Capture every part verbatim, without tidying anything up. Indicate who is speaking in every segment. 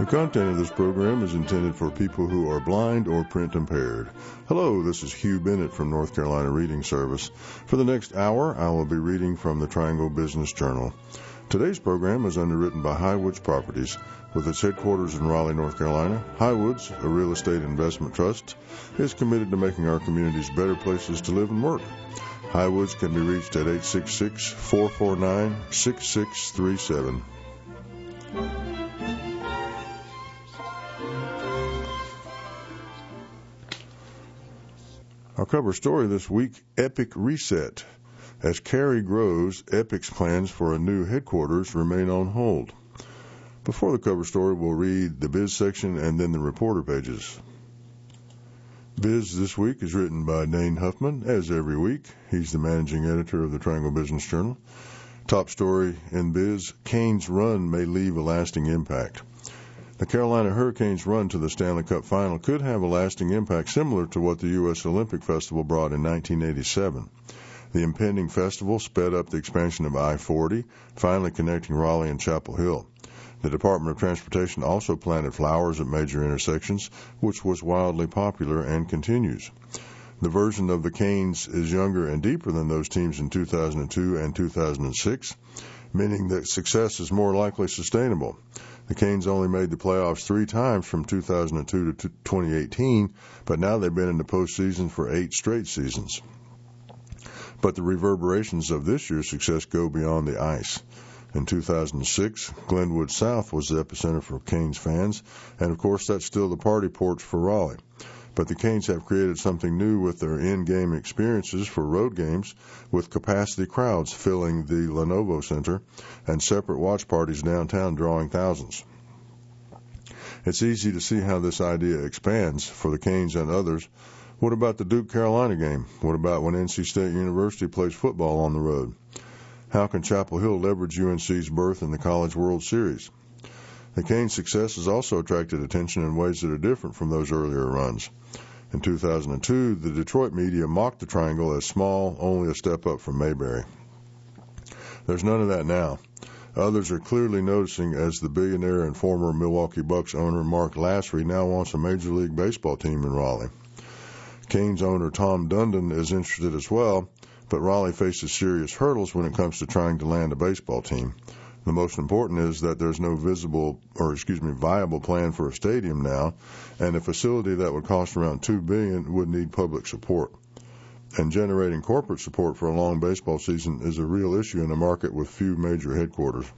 Speaker 1: The content of this program is intended for people who are blind or print impaired. Hello, this is Hugh Bennett from North Carolina Reading Service. For the next hour, I will be reading from the Triangle Business Journal. Today's program is underwritten by Highwoods Properties. With its headquarters in Raleigh, North Carolina, Highwoods, a real estate investment trust, is committed to making our communities better places to live and work. Highwoods can be reached at eight six six, four four nine, six six three seven. Our cover story this week, Epic Reset. As Cary grows, Epic's plans for a new headquarters remain on hold. Before the cover story, we'll read the Biz section and then the reporter pages. Biz this week is written by Dane Huffman, as every week. He's the managing editor of the Triangle Business Journal. Top story in Biz, Canes' run may leave a lasting impact. The Carolina Hurricanes' run to the Stanley Cup Final could have a lasting impact similar to what the U S Olympic Festival brought in nineteen eighty-seven. The impending festival sped up the expansion of I forty, finally connecting Raleigh and Chapel Hill. The Department of Transportation also planted flowers at major intersections, which was wildly popular and continues. The version of the Canes is younger and deeper than those teams in two thousand two and two thousand six, meaning that success is more likely sustainable. The Canes only made the playoffs three times from two thousand two to twenty eighteen, but now they've been in the postseason for eight straight seasons. But the reverberations of this year's success go beyond the ice. In two thousand six, Glenwood South was the epicenter for Canes fans, and of course that's still the party porch for Raleigh. But the Canes have created something new with their in-game experiences for road games, with capacity crowds filling the Lenovo Center and separate watch parties downtown drawing thousands. It's easy to see how this idea expands for the Canes and others. What about the Duke-Carolina game? What about when N C State University plays football on the road? How can Chapel Hill leverage U N C's berth in the College World Series? The Canes' success has also attracted attention in ways that are different from those earlier runs. In two thousand two, the Detroit media mocked the Triangle as small, only a step up from Mayberry. There's none of that now. Others are clearly noticing as the billionaire and former Milwaukee Bucks owner Mark Lasry now wants a Major League Baseball team in Raleigh. Canes owner Tom Dundon is interested as well, but Raleigh faces serious hurdles when it comes to trying to land a baseball team. The most important is that there's no visible, or excuse me, viable plan for a stadium now, and a facility that would cost around two billion dollars would need public support. And generating corporate support for a long baseball season is a real issue in a market with few major headquarters.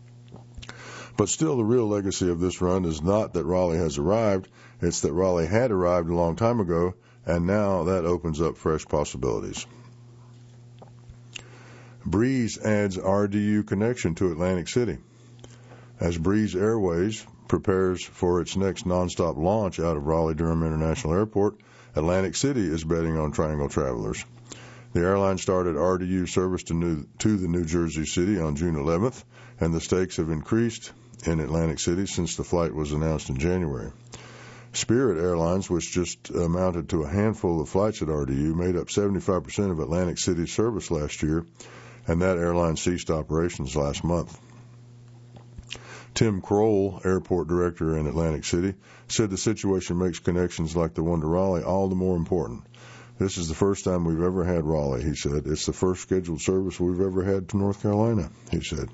Speaker 1: But still, the real legacy of this run is not that Raleigh has arrived, it's that Raleigh had arrived a long time ago, and now that opens up fresh possibilities. Breeze adds R D U connection to Atlantic City. As Breeze Airways prepares for its next nonstop launch out of Raleigh-Durham International Airport, Atlantic City is betting on Triangle travelers. The airline started R D U service to, New, to the New Jersey city on June eleventh, and the stakes have increased in Atlantic City since the flight was announced in January. Spirit Airlines, which just amounted to a handful of flights at R D U, made up seventy-five percent of Atlantic City's service last year, and that airline ceased operations last month. Tim Kroll, airport director in Atlantic City, said the situation makes connections like the one to Raleigh all the more important. This is the first time we've ever had Raleigh, he said. It's the first scheduled service we've ever had to North Carolina, he said.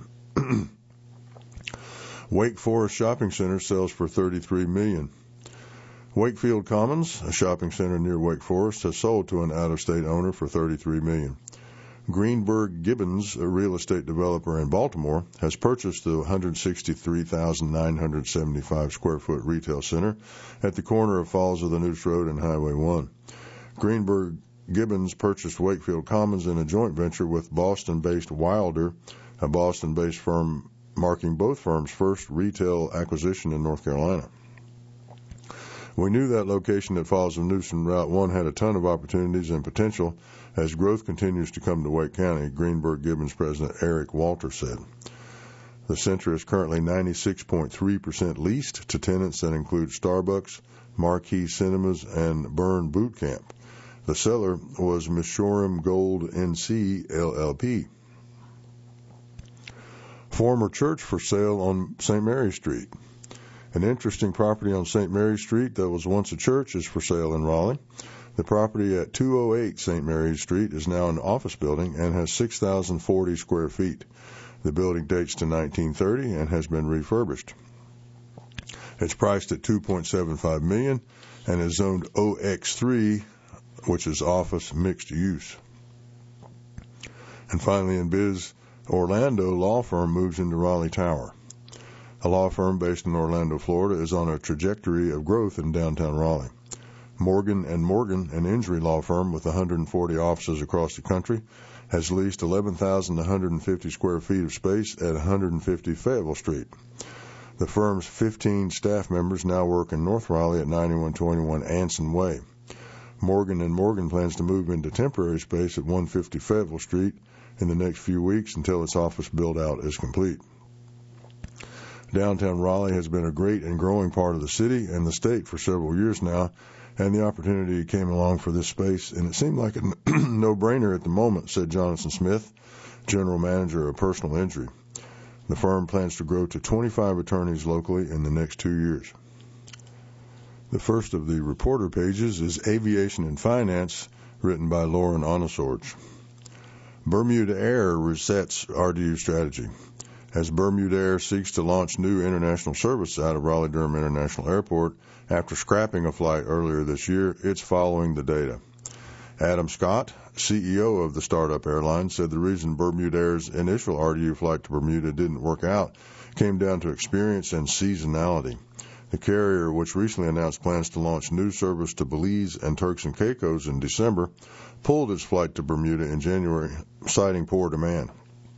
Speaker 1: Wake Forest Shopping Center sells for thirty-three million dollars. Wakefield Commons, a shopping center near Wake Forest, has sold to an out-of-state owner for thirty-three million dollars. Greenberg Gibbons, a real estate developer in Baltimore, has purchased the one hundred sixty-three thousand nine hundred seventy-five square foot retail center at the corner of Falls of the Neuse Road and Highway one. Greenberg Gibbons purchased Wakefield Commons in a joint venture with Boston-based Wilder, a Boston-based firm, marking both firms' first retail acquisition in North Carolina. We knew that location at Falls of Neuse and Route one had a ton of opportunities and potential as growth continues to come to Wake County, Greenberg Gibbons president Eric Walter said. The center is currently ninety-six point three percent leased to tenants that include Starbucks, Marquee Cinemas, and Burn Boot Camp. The seller was Mishoram Gold N C, L L P. Former church for sale on Saint Mary Street. An interesting property on Saint Mary's Street that was once a church is for sale in Raleigh. The property at two oh eight Saint Mary's Street is now an office building and has six thousand forty square feet. The building dates to nineteen thirty and has been refurbished. It's priced at two point seven five million dollars and is zoned O X three, which is office mixed use. And finally, in biz, Orlando law firm moves into Raleigh Tower. A law firm based in Orlando, Florida, is on a trajectory of growth in downtown Raleigh. Morgan and Morgan, an injury law firm with one hundred forty offices across the country, has leased eleven thousand one hundred fifty square feet of space at one hundred fifty Fayetteville Street. The firm's fifteen staff members now work in North Raleigh at ninety-one twenty-one Anson Way. Morgan and Morgan plans to move into temporary space at one fifty Fayetteville Street in the next few weeks until its office build-out is complete. Downtown Raleigh has been a great and growing part of the city and the state for several years now, and the opportunity came along for this space, and it seemed like a no-brainer at the moment, said Jonathan Smith, general manager of personal injury. The firm plans to grow to twenty-five attorneys locally in the next two years. The first of the reporter pages is Aviation and Finance, written by Lauren Onosorge. Bermuda Air resets R D U strategy. As Bermuda Air seeks to launch new international service out of Raleigh-Durham International Airport after scrapping a flight earlier this year, it's following the data. Adam Scott, C E O of the startup airline, said the reason Bermuda Air's initial R D U flight to Bermuda didn't work out came down to experience and seasonality. The carrier, which recently announced plans to launch new service to Belize and Turks and Caicos in December, pulled its flight to Bermuda in January, citing poor demand.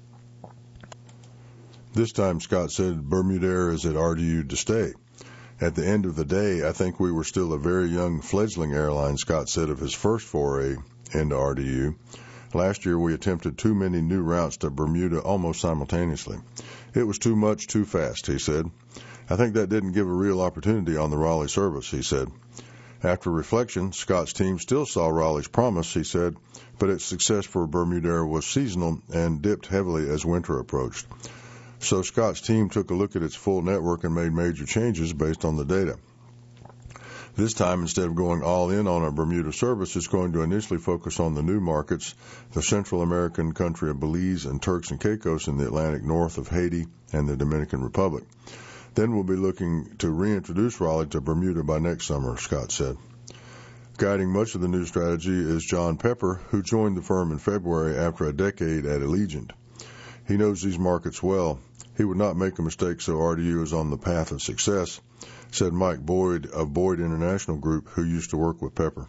Speaker 1: This time, Scott said Bermuda Air is at R D U to stay. At the end of the day, I think we were still a very young fledgling airline, Scott said of his first foray into R D U. Last year, we attempted too many new routes to Bermuda almost simultaneously. It was too much, too fast, he said. I think that didn't give a real opportunity on the Raleigh service, he said. After reflection, Scott's team still saw Raleigh's promise, he said, but its success for Bermuda Air was seasonal and dipped heavily as winter approached. So Scott's team took a look at its full network and made major changes based on the data. This time, instead of going all in on a Bermuda service, it's going to initially focus on the new markets, the Central American country of Belize and Turks and Caicos in the Atlantic north of Haiti and the Dominican Republic. Then we'll be looking to reintroduce Raleigh to Bermuda by next summer, Scott said. Guiding much of the new strategy is John Pepper, who joined the firm in February after a decade at Allegiant. He knows these markets well. He would not make a mistake, so R D U is on the path of success, said Mike Boyd of Boyd International Group, who used to work with Pepper.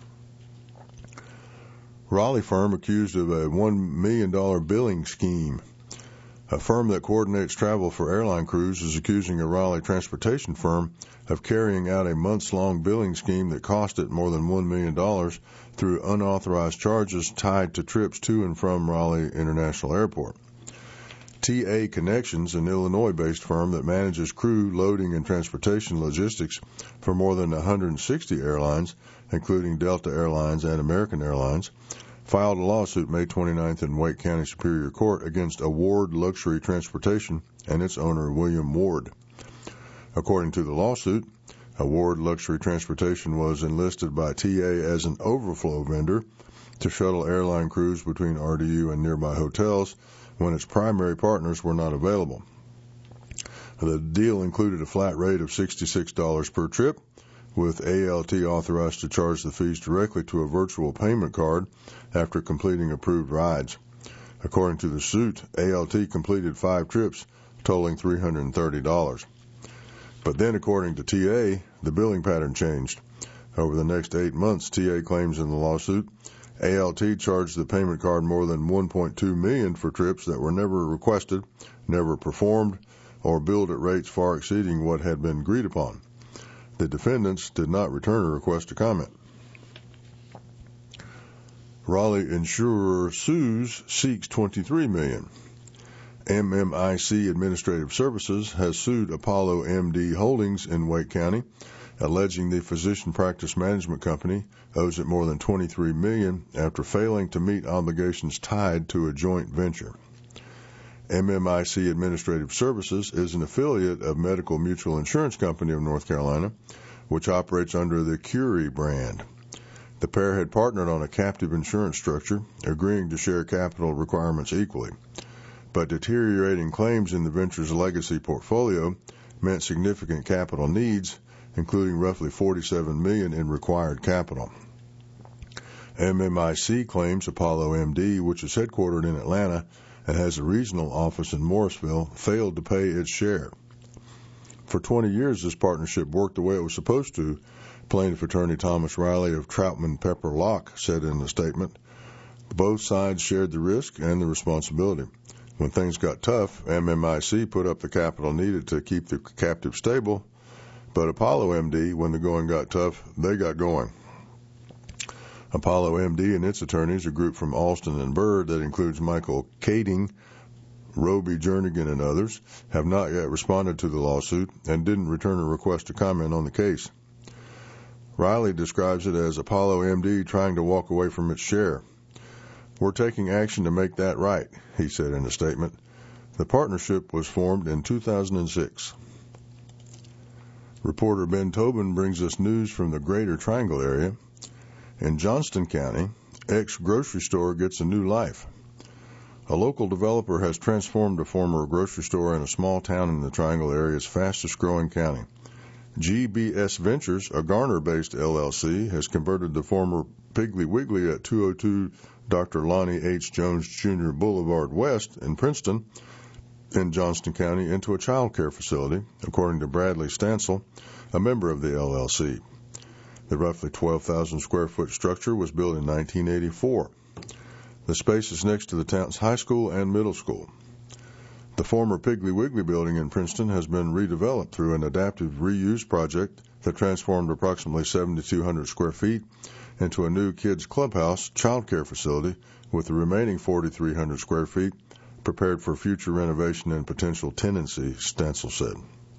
Speaker 1: Raleigh firm accused of a one million dollars billing scheme. A firm that coordinates travel for airline crews is accusing a Raleigh transportation firm of carrying out a months-long billing scheme that cost it more than one million dollars through unauthorized charges tied to trips to and from Raleigh International Airport. T A Connections, an Illinois-based firm that manages crew, loading, and transportation logistics for more than one hundred sixty airlines, including Delta Airlines and American Airlines, filed a lawsuit May twenty-ninth in Wake County Superior Court against Award Luxury Transportation and its owner, William Ward. According to the lawsuit, Award Luxury Transportation was enlisted by T A as an overflow vendor to shuttle airline crews between R D U and nearby hotels when its primary partners were not available. The deal included a flat rate of sixty-six dollars per trip, with A L T authorized to charge the fees directly to a virtual payment card after completing approved rides. According to the suit, A L T completed five trips, totaling three hundred thirty dollars. But then, according to T A, the billing pattern changed. Over the next eight months, T A claims in the lawsuit, A L T charged the payment card more than one point two million dollars for trips that were never requested, never performed, or billed at rates far exceeding what had been agreed upon. The defendants did not return a request to comment. Raleigh insurer sues, seeks twenty-three million dollars. M M I C Administrative Services has sued Apollo M D Holdings in Wake County, alleging the physician practice management company owes it more than twenty-three million dollars after failing to meet obligations tied to a joint venture. M M I C Administrative Services is an affiliate of Medical Mutual Insurance Company of North Carolina, which operates under the Curie brand. The pair had partnered on a captive insurance structure, agreeing to share capital requirements equally. But deteriorating claims in the venture's legacy portfolio meant significant capital needs, including roughly forty-seven million dollars in required capital. M M I C claims Apollo M D, which is headquartered in Atlanta and has a regional office in Morrisville, failed to pay its share. For twenty years, this partnership worked the way it was supposed to, plaintiff attorney Thomas Riley of Troutman Pepper Locke said in a statement. Both sides shared the risk and the responsibility. When things got tough, M M I C put up the capital needed to keep the captive stable, but Apollo M D, when the going got tough, they got going. Apollo M D and its attorneys, a group from Alston and Byrd that includes Michael Kading, Roby Jernigan, and others, have not yet responded to the lawsuit and didn't return a request to comment on the case. Riley describes it as Apollo M D trying to walk away from its share. We're taking action to make that right, he said in a statement. The partnership was formed in two thousand six. Reporter Ben Tobin brings us news from the Greater Triangle area. In Johnston County, X grocery store gets a new life. A local developer has transformed a former grocery store in a small town in the Triangle area's fastest growing county. G B S Ventures, a Garner-based L L C, has converted the former Piggly Wiggly at two oh two Doctor Lonnie H. Jones Junior Boulevard West in Princeton, in Johnston County, into a child care facility, according to Bradley Stansel, a member of the L L C. The roughly twelve thousand square foot structure was built in nineteen eighty-four. The space is next to the town's high school and middle school. The former Piggly Wiggly building in Princeton has been redeveloped through an adaptive reuse project that transformed approximately seventy-two hundred square feet into a new kids' clubhouse child care facility with the remaining forty-three hundred square feet prepared for future renovation and potential tenancy, Stansel said.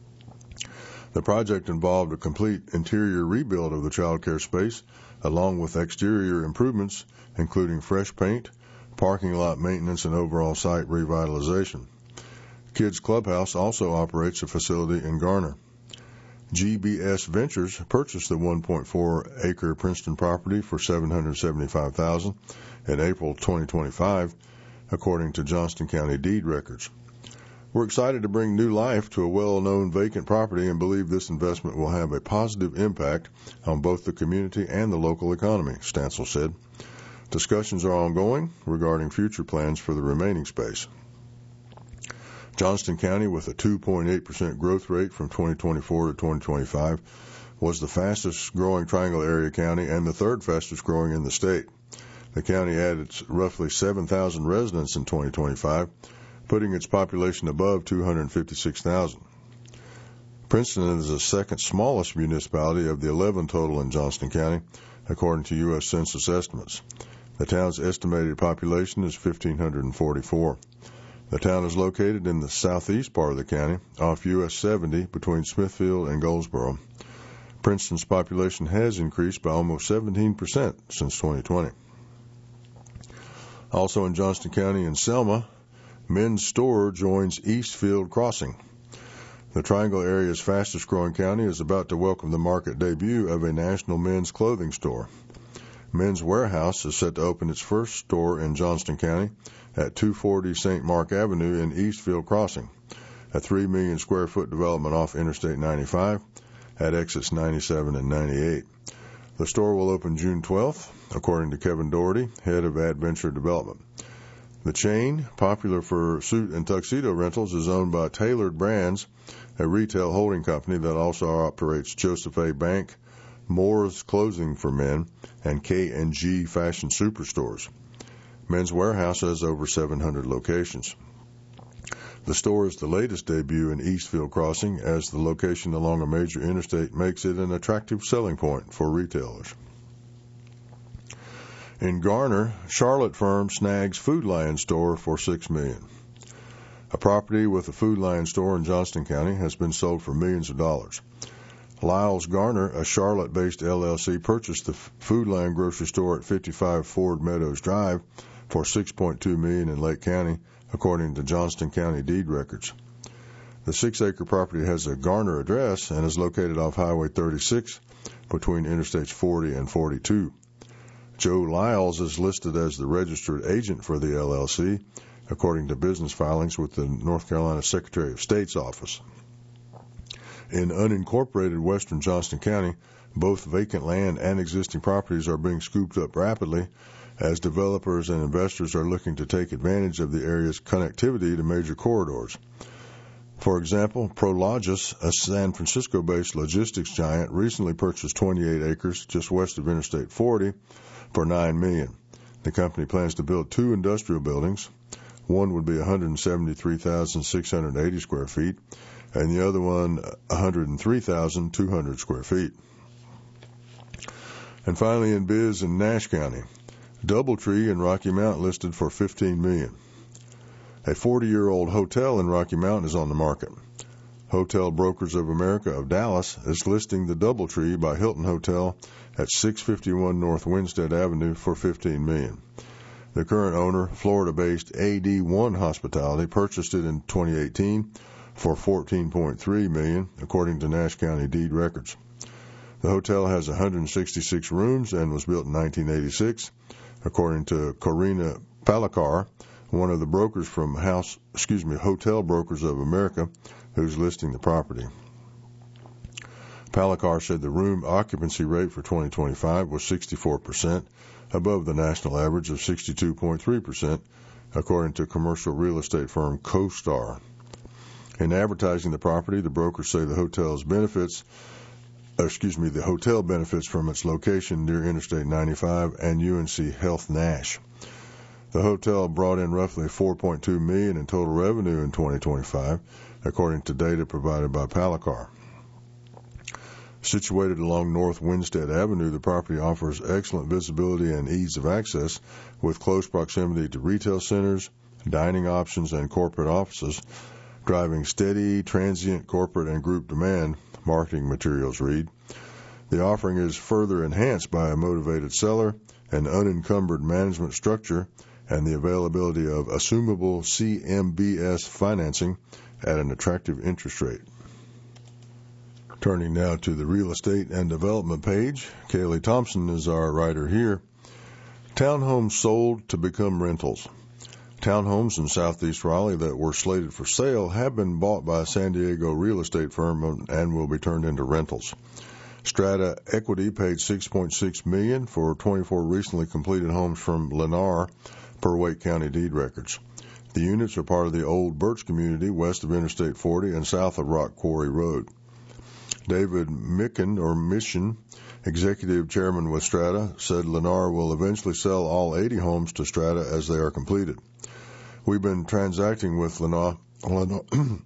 Speaker 1: The project involved a complete interior rebuild of the child care space, along with exterior improvements, including fresh paint, parking lot maintenance, and overall site revitalization. Kids Clubhouse also operates a facility in Garner. G B S Ventures purchased the one point four acre Princeton property for seven hundred seventy-five thousand dollars in April twenty twenty-five, according to Johnston County deed records. We're excited to bring new life to a well-known vacant property and believe this investment will have a positive impact on both the community and the local economy, Stansel said. Discussions are ongoing regarding future plans for the remaining space. Johnston County, with a two point eight percent growth rate from twenty twenty-four to twenty twenty-five, was the fastest growing Triangle area county and the third fastest growing in the state. The county added roughly seven thousand residents in twenty twenty-five, putting its population above two hundred fifty-six thousand. Princeton is the second smallest municipality of the eleven total in Johnston County, according to U S Census estimates. The town's estimated population is one thousand five hundred forty-four. The town is located in the southeast part of the county, off U S seventy between Smithfield and Goldsboro. Princeton's population has increased by almost seventeen percent since twenty twenty. Also in Johnston County and Selma, Men's Store joins Eastfield Crossing. The Triangle area's fastest growing county is about to welcome the market debut of a national men's clothing store. Men's Warehouse is set to open its first store in Johnston County at two forty Saint Mark Avenue in Eastfield Crossing, a three million square foot development off Interstate ninety-five at exits ninety-seven and ninety-eight. The store will open June twelfth, according to Kevin Doherty, head of Adventure Development. The chain, popular for suit and tuxedo rentals, is owned by Tailored Brands, a retail holding company that also operates Joseph A. Bank, Moore's Clothing for Men, and K and G Fashion Superstores. Men's Warehouse has over seven hundred locations. The store is the latest debut in Eastfield Crossing, as the location along a major interstate makes it an attractive selling point for retailers. In Garner, Charlotte firm snags Food Lion store for six million dollars. A property with a Food Lion store in Johnston County has been sold for millions of dollars. Lyles Garner, a Charlotte-based L L C, purchased the Food Lion grocery store at fifty-five Ford Meadows Drive for six point two million dollars in Lake County, according to Johnston County deed records. The six-acre property has a Garner address and is located off Highway thirty-six between Interstates forty and forty-two. Joe Lyles is listed as the registered agent for the L L C, according to business filings with the North Carolina Secretary of State's office. In unincorporated western Johnston County, both vacant land and existing properties are being scooped up rapidly as developers and investors are looking to take advantage of the area's connectivity to major corridors. For example, Prologis, a San Francisco-based logistics giant, recently purchased twenty-eight acres just west of Interstate forty for nine million dollars. The company plans to build two industrial buildings. One would be one hundred seventy-three thousand six hundred eighty square feet, and the other one one hundred three thousand two hundred square feet. And finally, in biz in Nash County, Doubletree in Rocky Mount listed for fifteen million dollars. A forty-year-old hotel in Rocky Mount is on the market. Hotel Brokers of America of Dallas is listing the Doubletree by Hilton Hotel at six fifty-one North Winstead Avenue for fifteen million dollars. The current owner, Florida-based A D one Hospitality, purchased it in twenty eighteen for fourteen point three million dollars, according to Nash County deed records. The hotel has one hundred sixty-six rooms and was built in nineteen eighty-six, according to Corina Palakar, one of the brokers from House, excuse me, Hotel Brokers of America, who's listing the property. Palakar said the room occupancy rate for twenty twenty-five was sixty-four percent, above the national average of sixty-two point three percent, according to commercial real estate firm CoStar. In advertising the property, the brokers say the hotel's benefits, excuse me, the hotel benefits from its location near Interstate ninety-five and U N C Health Nash. The hotel brought in roughly four point two million dollars in total revenue in twenty twenty-five, according to data provided by Palakar. Situated along North Winstead Avenue, the property offers excellent visibility and ease of access with close proximity to retail centers, dining options, and corporate offices, driving steady, transient, corporate, and group demand, marketing materials read. The offering is further enhanced by a motivated seller, an unencumbered management structure, and the availability of assumable C M B S financing at an attractive interest rate. Turning now to the real estate and development page, Kaylee Thompson is our writer here. Townhomes sold to become rentals. Townhomes in southeast Raleigh that were slated for sale have been bought by a San Diego real estate firm and will be turned into rentals. Strata Equity paid six point six million dollars for twenty-four recently completed homes from Lennar per Wake County deed records. The units are part of the Old Birch community west of Interstate forty and south of Rock Quarry Road. David Micken, or Mission, executive chairman with Strata, said Lennar will eventually sell all eighty homes to Strata as they are completed. We've been transacting with Lennar, Lennar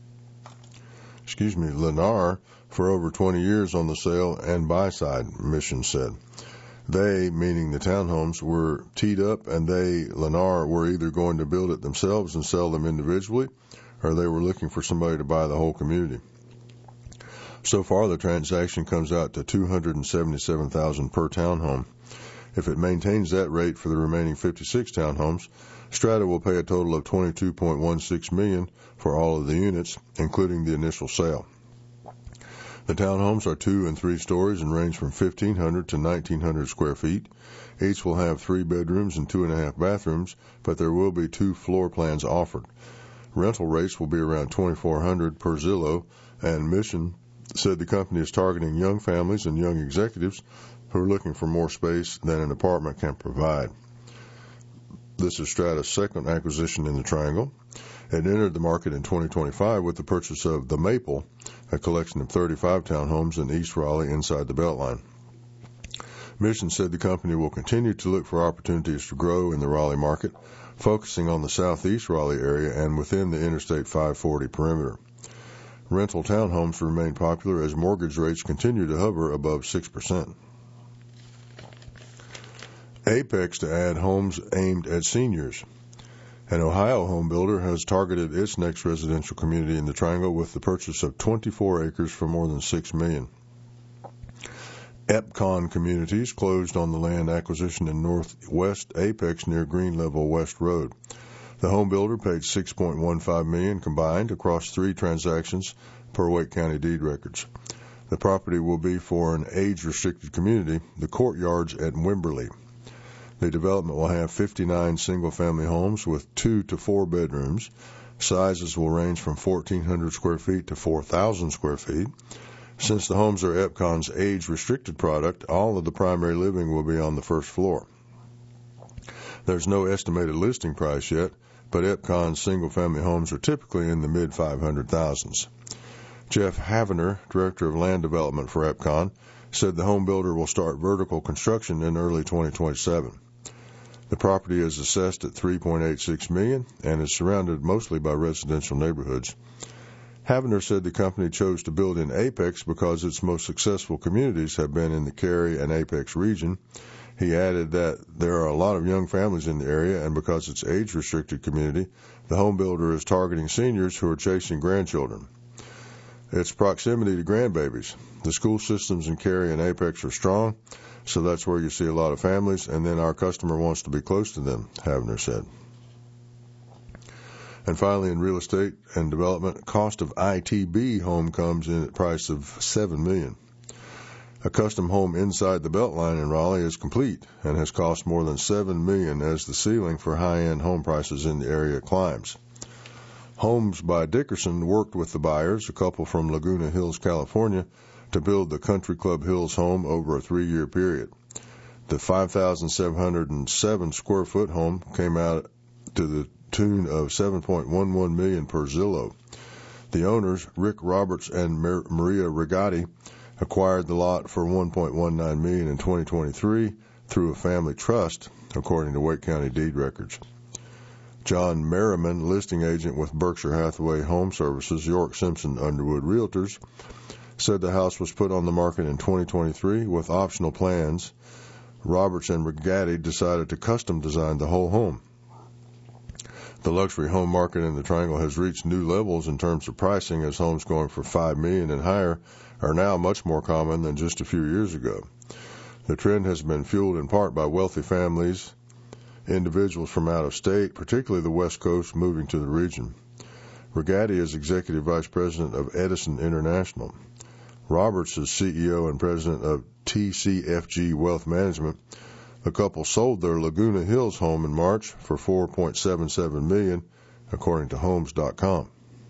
Speaker 1: excuse me, Lennar for over twenty years on the sale and buy side, Mission said. They, meaning the townhomes, were teed up, and they, Lennar, were either going to build it themselves and sell them individually, or they were looking for somebody to buy the whole community. So far, the transaction comes out to two hundred seventy-seven thousand dollars per townhome. If it maintains that rate for the remaining fifty-six townhomes, Strata will pay a total of twenty-two point one six million dollars for all of the units, including the initial sale. The townhomes are two and three stories and range from fifteen hundred to nineteen hundred square feet. Each will have three bedrooms and two and a half bathrooms, but there will be two floor plans offered. Rental rates will be around twenty-four hundred dollars per Zillow, and Mission said the company is targeting young families and young executives who are looking for more space than an apartment can provide. This is Strata's second acquisition in the Triangle. It entered the market in twenty twenty-five with the purchase of The Maple, a collection of thirty-five townhomes in East Raleigh inside the Beltline. Mission said the company will continue to look for opportunities to grow in the Raleigh market, focusing on the southeast Raleigh area and within the Interstate five forty perimeter. Rental townhomes remain popular as mortgage rates continue to hover above six percent. Apex to add homes aimed at seniors. An Ohio home builder has targeted its next residential community in the Triangle with the purchase of twenty-four acres for more than six million dollars. Epcon Communities closed on the land acquisition in northwest Apex near Green Level West Road. The home builder paid six point one five million dollars combined across three transactions per Wake County deed records. The property will be for an age-restricted community, the Courtyards at Wimberley. The development will have fifty-nine single-family homes with two to four bedrooms. Sizes will range from fourteen hundred square feet to four thousand square feet. Since the homes are Epcon's age-restricted product, all of the primary living will be on the first floor. There's no estimated listing price yet, but Epcon's single-family homes are typically in the mid five hundred thousands. Jeff Havener, Director of Land Development for Epcon, said the home builder will start vertical construction in early twenty twenty-seven. The property is assessed at three point eight six million dollars and is surrounded mostly by residential neighborhoods. Havener said the company chose to build in Apex because its most successful communities have been in the Cary and Apex region. He added that there are a lot of young families in the area, and because it's an age-restricted community, the home builder is targeting seniors who are chasing grandchildren. Its proximity to grandbabies. The school systems in Cary and Apex are strong, so that's where you see a lot of families, and then our customer wants to be close to them, Havener said. And finally, in real estate and development, cost of I T B home comes in at a price of seven million dollars. A custom home inside the Beltline in Raleigh is complete and has cost more than seven million dollars as the ceiling for high-end home prices in the area climbs. Homes by Dickerson worked with the buyers, a couple from Laguna Hills, California, to build the Country Club Hills home over a three-year period. The five thousand seven hundred seven square foot home came out to the tune of seven point one one million dollars per Zillow. The owners, Rick Roberts and Maria Rigatti, acquired the lot for one point one nine million dollars in twenty twenty-three through a family trust, according to Wake County deed records. John Merriman, listing agent with Berkshire Hathaway Home Services, York Simpson Underwood Realtors, said the house was put on the market in twenty twenty-three with optional plans. Roberts and Rigatti decided to custom design the whole home. The luxury home market in the Triangle has reached new levels in terms of pricing, as homes going for five million dollars and higher are now much more common than just a few years ago. The trend has been fueled in part by wealthy families, individuals from out of state, particularly the West Coast, moving to the region. Rigatti is Executive Vice President of Edison International. Roberts is C E O and President of T C F G Wealth Management. The couple sold their Laguna Hills home in March for four point seven seven million dollars, according to Homes dot com.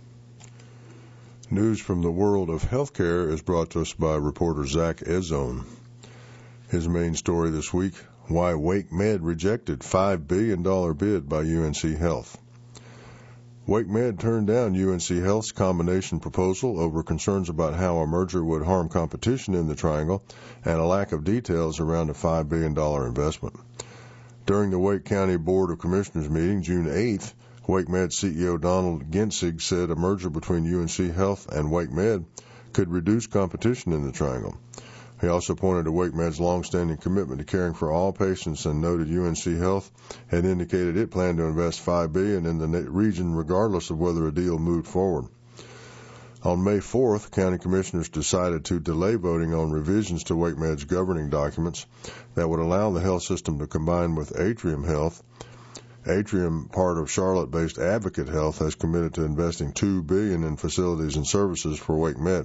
Speaker 1: News from the world of healthcare is brought to us by reporter Zach Ezzone. His main story this week: why WakeMed rejected five billion dollars bid by U N C Health. WakeMed turned down U N C Health's combination proposal over concerns about how a merger would harm competition in the Triangle and a lack of details around a five billion dollars investment. During the Wake County Board of Commissioners meeting June eighth, WakeMed C E O Donald Ginsig said a merger between U N C Health and WakeMed could reduce competition in the Triangle. He also pointed to WakeMed's longstanding commitment to caring for all patients and noted U N C Health had indicated it planned to invest five billion dollars in the region regardless of whether a deal moved forward. On May fourth, county commissioners decided to delay voting on revisions to WakeMed's governing documents that would allow the health system to combine with Atrium Health. Atrium, part of Charlotte-based Advocate Health, has committed to investing two billion dollars in facilities and services for WakeMed.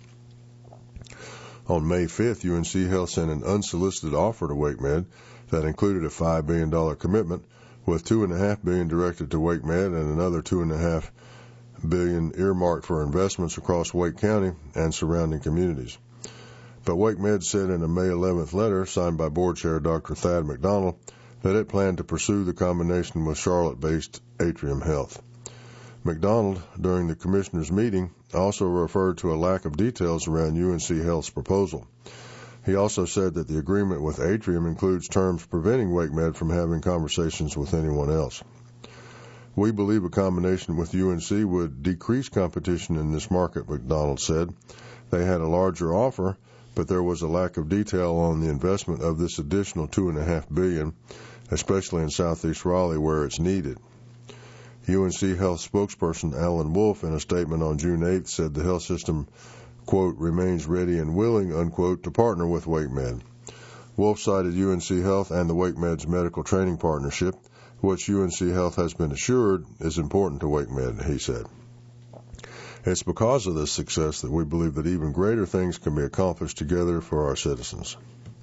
Speaker 1: On May fifth, U N C Health sent an unsolicited offer to WakeMed that included a five billion dollars commitment, with two point five billion dollars directed to WakeMed and another two point five billion dollars earmarked for investments across Wake County and surrounding communities. But WakeMed said in a May eleventh letter signed by Board Chair Doctor Thad McDonald that it planned to pursue the combination with Charlotte-based Atrium Health. McDonald, during the commissioners' meeting, also referred to a lack of details around U N C Health's proposal. He also said that the agreement with Atrium includes terms preventing WakeMed from having conversations with anyone else. We believe a combination with U N C would decrease competition in this market, McDonald said. They had a larger offer, but there was a lack of detail on the investment of this additional two point five billion dollars, especially in southeast Raleigh where it's needed. U N C Health spokesperson Alan Wolf, in a statement on June eighth, said the health system, quote, remains ready and willing, unquote, to partner with WakeMed. Wolf cited U N C Health and the WakeMed's medical training partnership, which U N C Health has been assured is important to WakeMed, he said. It's because of this success that we believe that even greater things can be accomplished together for our citizens.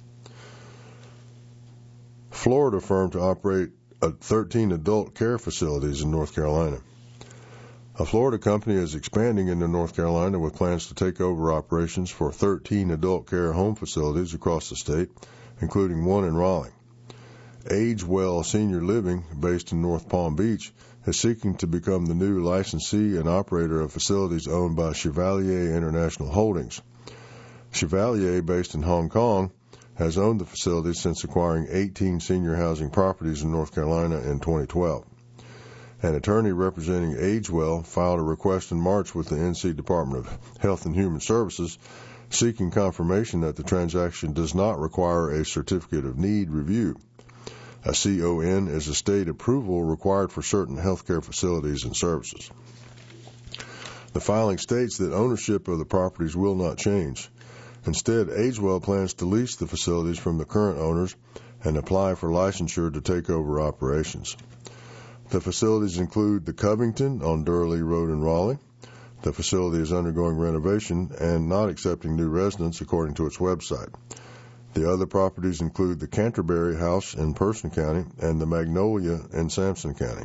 Speaker 1: Florida firm to operate thirteen adult care facilities in North Carolina. A Florida company is expanding into North Carolina with plans to take over operations for thirteen adult care home facilities across the state, including one in Raleigh. AgeWell Senior Living, based in North Palm Beach, is seeking to become the new licensee and operator of facilities owned by Chevalier International Holdings. Chevalier, based in Hong Kong, has owned the facilities since acquiring eighteen senior housing properties in North Carolina in twenty twelve. An attorney representing AgeWell filed a request in March with the N C Department of Health and Human Services seeking confirmation that the transaction does not require a certificate of need review. A C O N is a state approval required for certain healthcare facilities and services. The filing states that ownership of the properties will not change. Instead, AgeWell plans to lease the facilities from the current owners and apply for licensure to take over operations. The facilities include the Covington on Durley Road in Raleigh. The facility is undergoing renovation and not accepting new residents, according to its website. The other properties include the Canterbury House in Person County and the Magnolia in Sampson County.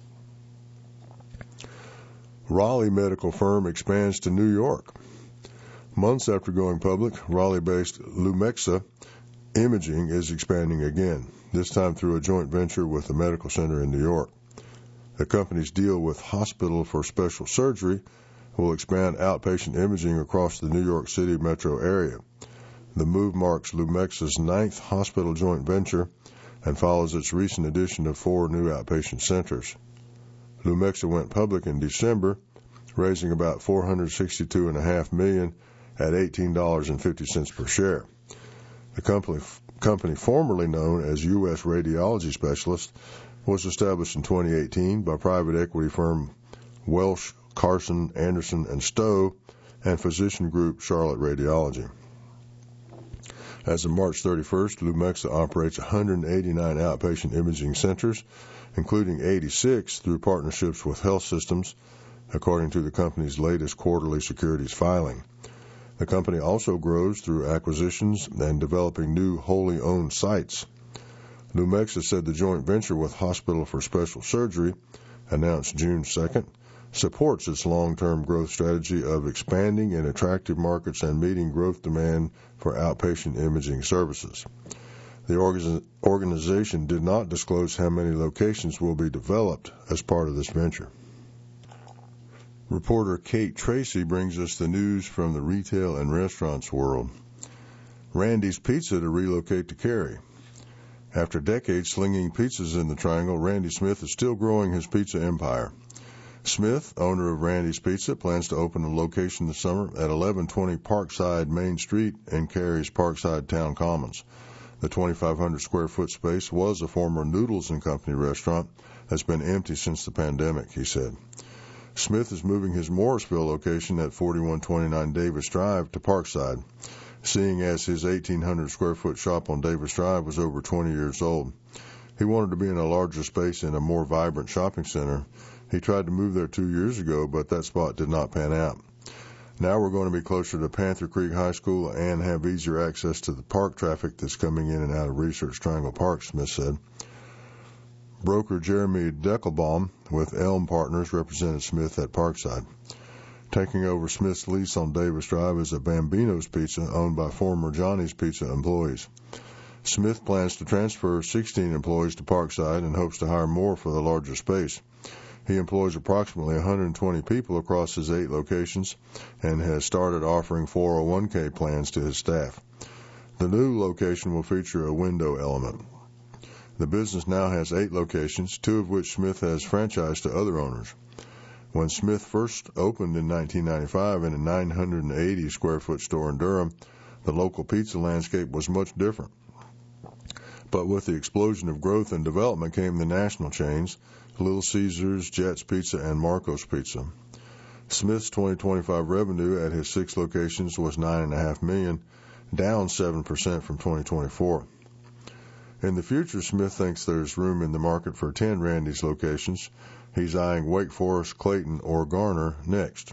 Speaker 1: Raleigh medical firm expands to New York. Months after going public, Raleigh-based Lumexa Imaging is expanding again, this time through a joint venture with a medical center in New York. The company's deal with Hospital for Special Surgery will expand outpatient imaging across the New York City metro area. The move marks Lumexa's ninth hospital joint venture and follows its recent addition of four new outpatient centers. Lumexa went public in December, raising about four hundred sixty-two point five million dollars at eighteen dollars and fifty cents per share. The company, company formerly known as U S Radiology Specialist was established in twenty eighteen by private equity firm Welsh, Carson, Anderson, and Stowe and physician group Charlotte Radiology. As of March thirty-first, Lumexa operates one hundred eighty-nine outpatient imaging centers, including eighty-six through partnerships with health systems, according to the company's latest quarterly securities filing. The company also grows through acquisitions and developing new wholly owned sites. Lumexa said the joint venture with Hospital for Special Surgery, announced June second, supports its long-term growth strategy of expanding in attractive markets and meeting growth demand for outpatient imaging services. The organization did not disclose how many locations will be developed as part of this venture. Reporter Kate Tracy brings us the news from the retail and restaurants world. Randy's Pizza to relocate to Cary. After decades slinging pizzas in the Triangle, Randy Smith is still growing his pizza empire. Smith, owner of Randy's Pizza, plans to open a location this summer at eleven twenty Parkside Main Street in Cary's Parkside Town Commons. The twenty-five hundred square foot space was a former Noodles and Company restaurant that's been empty since the pandemic, he said. Smith is moving his Morrisville location at forty-one twenty-nine Davis Drive to Parkside, seeing as his eighteen hundred square foot shop on Davis Drive was over twenty years old. He wanted to be in a larger space in a more vibrant shopping center. He tried to move there two years ago, but that spot did not pan out. Now we're going to be closer to Panther Creek High School and have easier access to the park traffic that's coming in and out of Research Triangle Park, Smith said. Broker Jeremy Deckelbaum with Elm Partners represented Smith at Parkside. Taking over Smith's lease on Davis Drive is a Bambino's Pizza owned by former Johnny's Pizza employees. Smith plans to transfer sixteen employees to Parkside and hopes to hire more for the larger space. He employs approximately one hundred twenty people across his eight locations and has started offering four oh one k plans to his staff. The new location will feature a window element. The business now has eight locations, two of which Smith has franchised to other owners. When Smith first opened in nineteen ninety-five in a nine hundred eighty square foot store in Durham, the local pizza landscape was much different. But with the explosion of growth and development came the national chains, Little Caesars, Jets Pizza, and Marco's Pizza. Smith's twenty twenty-five revenue at his six locations was nine point five million dollars, down seven percent from twenty twenty-four. In the future, Smith thinks there's room in the market for ten Randy's locations. He's eyeing Wake Forest, Clayton, or Garner next.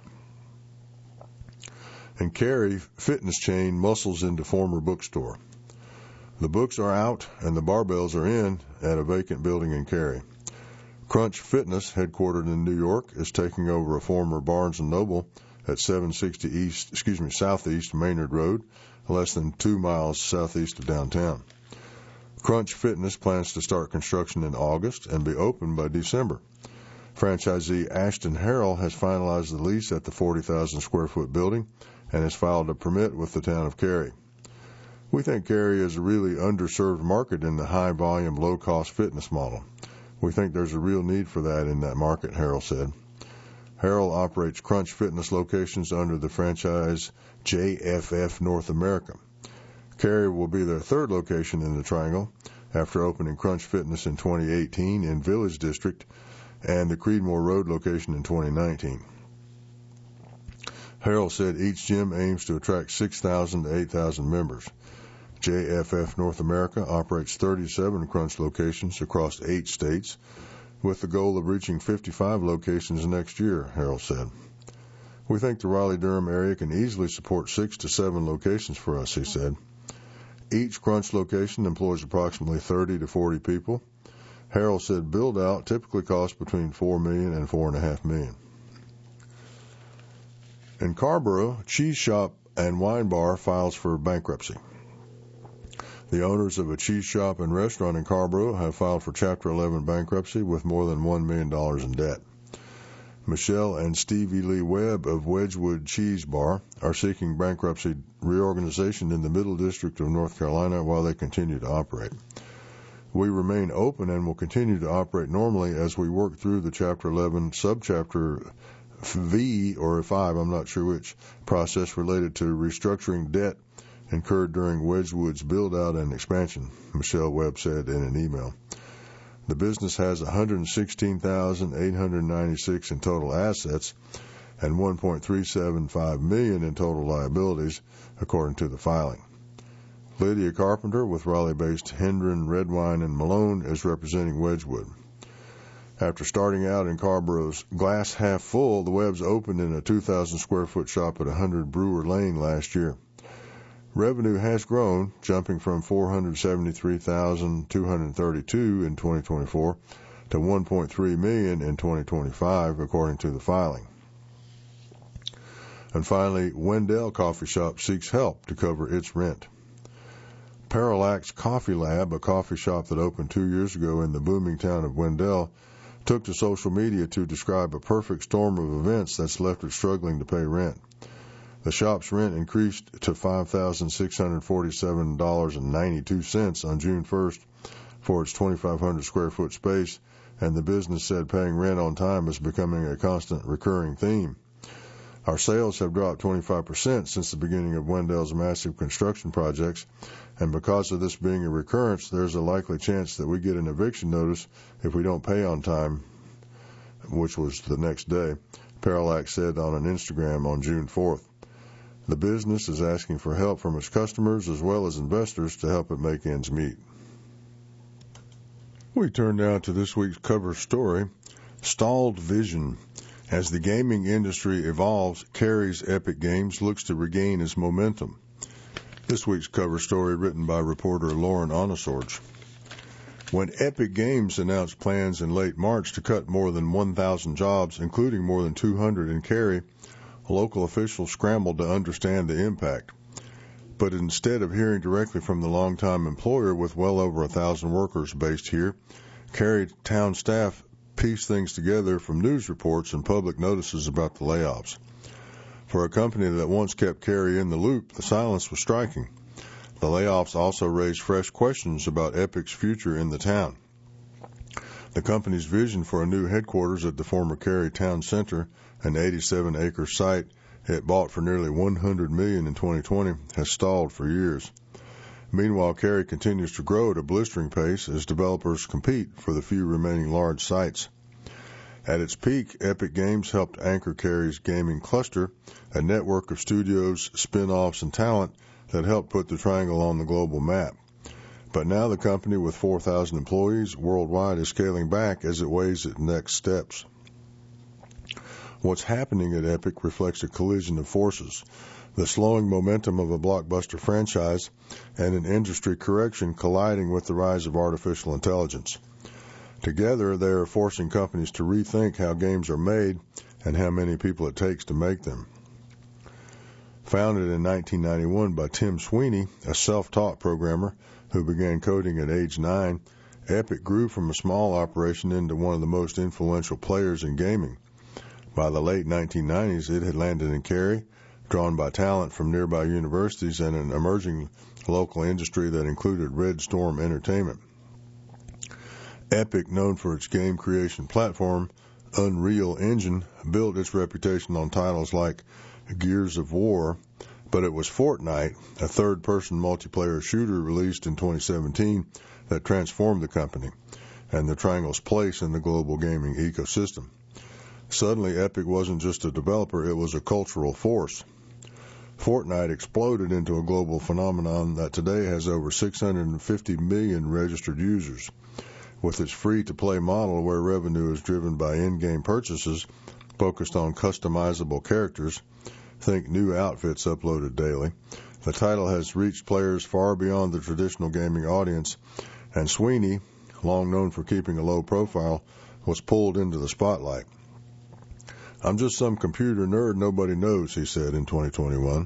Speaker 1: In Cary, fitness chain muscles into former bookstore. The books are out and the barbells are in at a vacant building in Cary. Crunch Fitness, headquartered in New York, is taking over a former Barnes and Noble at seven sixty East, excuse me, Southeast Maynard Road, less than two miles southeast of downtown. Crunch Fitness plans to start construction in August and be open by December. Franchisee Ashton Harrell has finalized the lease at the forty thousand square foot building and has filed a permit with the town of Cary. We think Cary is a really underserved market in the high-volume, low-cost fitness model. We think there's a real need for that in that market, Harrell said. Harrell operates Crunch Fitness locations under the franchise J F F North America. Cary will be their third location in the Triangle after opening Crunch Fitness in twenty eighteen in Village District and the Creedmoor Road location in twenty nineteen. Harrell said each gym aims to attract six thousand to eight thousand members. J F F North America operates thirty-seven Crunch locations across eight states, with the goal of reaching fifty-five locations next year, Harrell said. We think the Raleigh-Durham area can easily support six to seven locations for us, he said. Each Crunch location employs approximately thirty to forty people. Harrell said build-out typically costs between four million dollars and four point five million dollars. In Carrboro, Cheese Shop and Wine Bar files for bankruptcy. The owners of a cheese shop and restaurant in Carrboro have filed for Chapter eleven bankruptcy with more than one million dollars in debt. Michelle and Stevie Lee Webb of Wedgwood Cheese Bar are seeking bankruptcy reorganization in the Middle District of North Carolina while they continue to operate. We remain open and will continue to operate normally as we work through the Chapter eleven Subchapter V or five, I'm not sure which, process related to restructuring debt incurred during Wedgwood's build-out and expansion, Michelle Webb said in an email. The business has one hundred sixteen thousand eight hundred ninety-six in total assets and one point three seven five million dollars in total liabilities, according to the filing. Lydia Carpenter with Raleigh-based Hendren, Redwine, and Malone is representing Wedgwood. After starting out in Carrboro's Glass Half Full, the Webbs opened in a two thousand square foot shop at one hundred Brewer Lane last year. Revenue has grown, jumping from four hundred seventy-three thousand two hundred thirty-two in twenty twenty-four to one point three million dollars in twenty twenty-five, according to the filing. And finally, Wendell Coffee Shop seeks help to cover its rent. Parallax Coffee Lab, a coffee shop that opened two years ago in the booming town of Wendell, took to social media to describe a perfect storm of events that's left it struggling to pay rent. The shop's rent increased to five thousand six hundred forty-seven dollars and ninety-two cents on June first for its twenty-five hundred square foot space, and the business said paying rent on time is becoming a constant recurring theme. Our sales have dropped twenty-five percent since the beginning of Wendell's massive construction projects, and because of this being a recurrence, there's a likely chance that we get an eviction notice if we don't pay on time, which was the next day, Parallax said on an Instagram on June fourth. The business is asking for help from its customers as well as investors to help it make ends meet. We turn now to this week's cover story, Stalled Vision. As the gaming industry evolves, Cary's Epic Games looks to regain its momentum. This week's cover story written by reporter Lauren Onosorge. When Epic Games announced plans in late March to cut more than one thousand jobs, including more than two hundred in Cary, local officials scrambled to understand the impact. But instead of hearing directly from the longtime employer with well over a thousand workers based here, Cary town staff pieced things together from news reports and public notices about the layoffs. For a company that once kept Cary in the loop, the silence was striking. The layoffs also raised fresh questions about Epic's future in the town. The company's vision for a new headquarters at the former Cary Town Center, an eighty-seven acre site it bought for nearly one hundred million dollars in twenty twenty, has stalled for years. Meanwhile, Cary continues to grow at a blistering pace as developers compete for the few remaining large sites. At its peak, Epic Games helped anchor Cary's gaming cluster, a network of studios, spin-offs, and talent that helped put the Triangle on the global map. But now the company with four thousand employees worldwide is scaling back as it weighs its next steps. What's happening at Epic reflects a collision of forces, the slowing momentum of a blockbuster franchise and an industry correction colliding with the rise of artificial intelligence. Together, they are forcing companies to rethink how games are made and how many people it takes to make them. Founded in nineteen ninety-one by Tim Sweeney, a self-taught programmer who began coding at age nine, Epic grew from a small operation into one of the most influential players in gaming. By the late nineteen nineties, it had landed in Cary, drawn by talent from nearby universities and an emerging local industry that included Red Storm Entertainment. Epic, known for its game creation platform, Unreal Engine, built its reputation on titles like Gears of War, but it was Fortnite, a third-person multiplayer shooter released in twenty seventeen, that transformed the company and the Triangle's place in the global gaming ecosystem. Suddenly, Epic wasn't just a developer, it was a cultural force. Fortnite exploded into a global phenomenon that today has over six hundred fifty million registered users. With its free-to-play model where revenue is driven by in-game purchases focused on customizable characters, think new outfits uploaded daily, the title has reached players far beyond the traditional gaming audience, and Sweeney, long known for keeping a low profile, was pulled into the spotlight. "I'm just some computer nerd nobody knows," he said in twenty twenty-one.